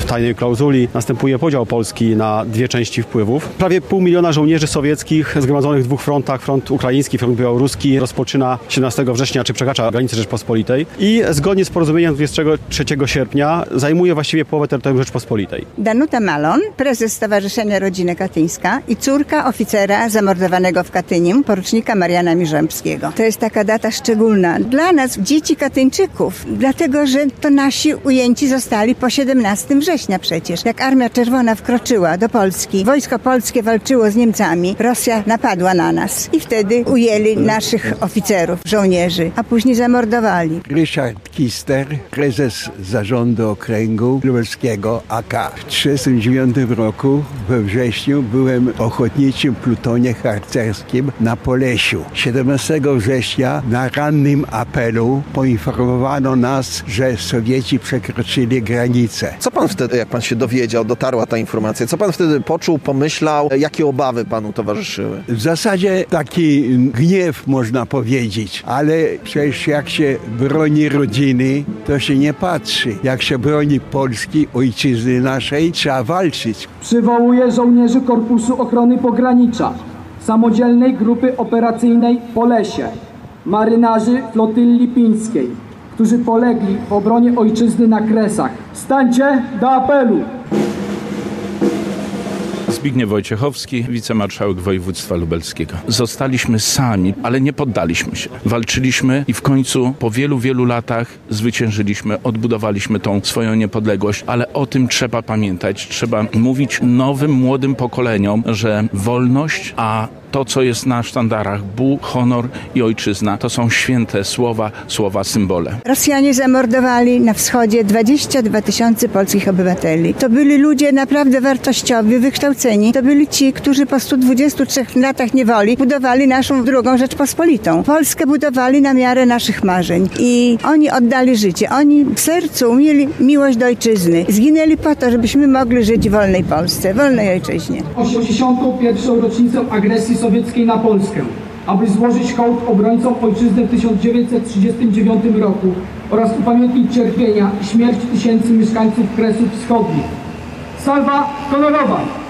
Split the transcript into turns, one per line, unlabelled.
tajnej klauzuli następuje podział Polski na dwie części wpływów. Prawie 500 000 żołnierzy sowieckich zgromadzonych w dwóch frontach, front ukraiński, front białoruski, rozpoczyna 17 września, czy przekracza granicę Rzeczpospolitej i zgodnie z porozumieniem 23 sierpnia zajmuje właściwie połowę terytorium Rzeczpospolitej.
Danuta Malon, prezes Stowarzyszenia Rodzina Katyńska i córka oficera zamordowanego w Katyniu, porucznika Mariana Mirzębskiego. To jest taka data szczególna dla nas, dzieci Katyńczyków, dlatego, że to nasi ujęci zostali po 17 września przecież. Jak Armia Czerwona wkroczyła do Polski, wojsko polskie walczyło z Niemcami, Rosja napadła na nas i wtedy ujęli naszych oficerów, żołnierzy, a później zamordowali.
Ryszard Kister, prezes zarządu okręgu lubelskiego AK. W 1939 roku we wrześniu byłem w ochotniczym plutonie harcerskim na Polesiu. 17 września na rannym apelu poinformowano nas, że Sowieci przekroczyli granicę.
Co pan wtedy, jak pan się dowiedział, dotarła ta informacja, co pan wtedy poczuł, pomyślał, jakie obawy panu towarzyszyły?
W zasadzie taki gniew, można powiedzieć, ale przecież jak się broni rodziny, to się nie patrzy. Jak się broni Polski, ojczyzny naszej, trzeba walczyć.
Przywołuję żołnierzy Korpusu Ochrony Pogranicza, Samodzielnej Grupy Operacyjnej Polesie, marynarzy Flotylli Pińskiej, którzy polegli w obronie ojczyzny na Kresach. Stańcie do apelu!
Zbigniew Wojciechowski, wicemarszałek województwa lubelskiego. Zostaliśmy sami, ale nie poddaliśmy się. Walczyliśmy i w końcu po wielu, wielu latach zwyciężyliśmy, odbudowaliśmy tą swoją niepodległość, ale o tym trzeba pamiętać. Trzeba mówić nowym, młodym pokoleniom, że wolność, a to, co jest na sztandarach, Bóg, honor i ojczyzna, to są święte słowa, symbole.
Rosjanie zamordowali na wschodzie 22 000 polskich obywateli. To byli ludzie naprawdę wartościowi, wykształceni. To byli ci, którzy po 123 latach niewoli budowali naszą drugą Rzeczpospolitą. Polskę budowali na miarę naszych marzeń. I oni oddali życie. Oni w sercu mieli miłość do ojczyzny. Zginęli po to, żebyśmy mogli żyć w wolnej Polsce, wolnej ojczyźnie.
81. rocznicę agresji sowieckiej na Polskę, aby złożyć hołd obrońcom ojczyzny w 1939 roku oraz upamiętnić cierpienia i śmierć tysięcy mieszkańców Kresów Wschodnich. Salwa honorowa!